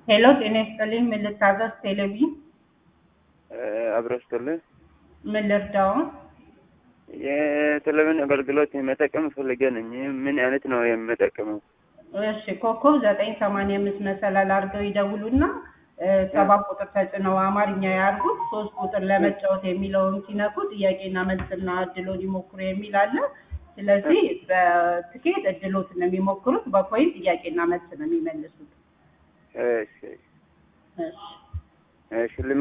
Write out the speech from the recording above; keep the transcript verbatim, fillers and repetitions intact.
ሄሎ ጤና ይስጥልኝ። ምን ልታዘዝ? ቴሌቪዥን አብረስተልህ ምን ልርዳው? የቴሌቪዥን አገልግሎት መጠቀም ፈልጌ ነኝ። ምን አይነት ነው የምጠቀመው? እሺ ኮከብ ዘጠኝ ሰማንያ አምስት መሰላል አድርገው ይደውሉና ሰባት ቁጥር ተጭነው አማርኛ ያርጉት። ሶስት ቁጥር ለመጫወት የሚለውን ሲነኩ ጥያቄና መልስና እድሎን ይሞክሩ የሚል አለ። ስለዚህ በትኬት እድሎትን ነው የሚሞክሩት፣ በኮይን ጥያቄና መልስ ነው የሚመልሱት። እሺ እሺ እሺ